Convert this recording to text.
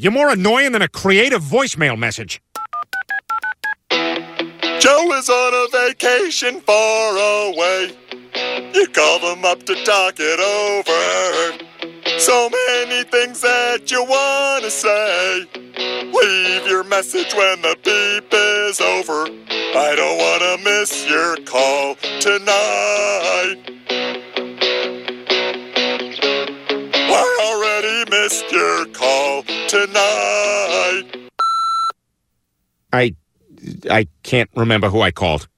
You're more annoying than a creative voicemail message. Joe is on a vacation far away. You call them up to talk it over. So many things that you want to say. Leave your message when the beep is over. I don't want to miss your call tonight. I already missed your call tonight. I can't remember who I called.